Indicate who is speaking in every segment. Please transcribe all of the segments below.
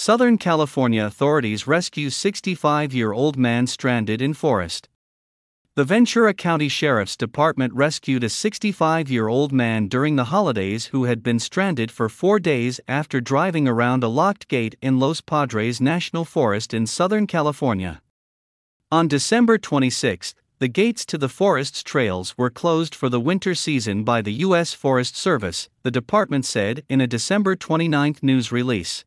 Speaker 1: Southern California authorities rescue 65-year-old man stranded in forest. The Ventura County Sheriff's Department rescued a 65-year-old man during the holidays who had been stranded for 4 days after driving around a locked gate in Los Padres National Forest in Southern California. On December 26, the gates to the forest's trails were closed for the winter season by the U.S. Forest Service, the department said in a December 29 news release.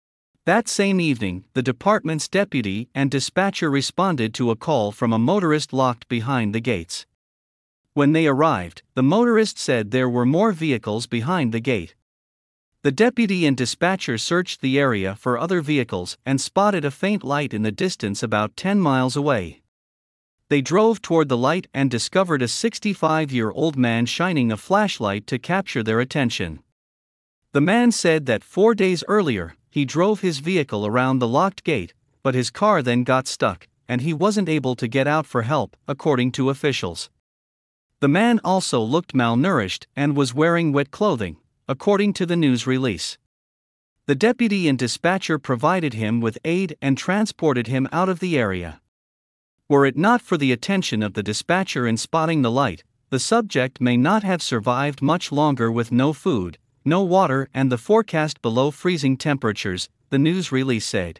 Speaker 1: That same evening, the department's deputy and dispatcher responded to a call from a motorist locked behind the gates. When they arrived, the motorist said there were more vehicles behind the gate. The deputy and dispatcher searched the area for other vehicles and spotted a faint light in the distance about 10 miles away. They drove toward the light and discovered a 65-year-old man shining a flashlight to capture their attention. The man said that 4 days earlier, he drove his vehicle around the locked gate, but his car then got stuck, and he wasn't able to get out for help, according to officials. The man also looked malnourished and was wearing wet clothing, according to the news release. The deputy and dispatcher provided him with aid and transported him out of the area. Were it not for the attention of the dispatcher in spotting the light, the subject may not have survived much longer with no food, no water, and the forecast below freezing temperatures, the news release said.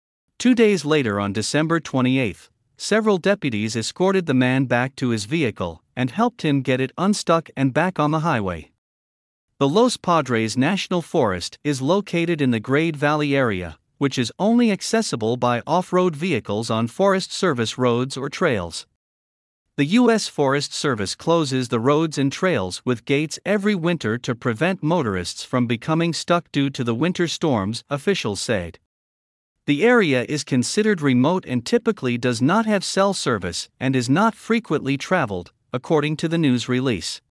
Speaker 1: 2 days later, on December 28, several deputies escorted the man back to his vehicle and helped him get it unstuck and back on the highway. The Los Padres National Forest is located in the Grade Valley area, which is only accessible by off-road vehicles on Forest Service roads or trails. The U.S. Forest Service closes the roads and trails with gates every winter to prevent motorists from becoming stuck due to the winter storms, officials said. The area is considered remote and typically does not have cell service and is not frequently traveled, according to the news release.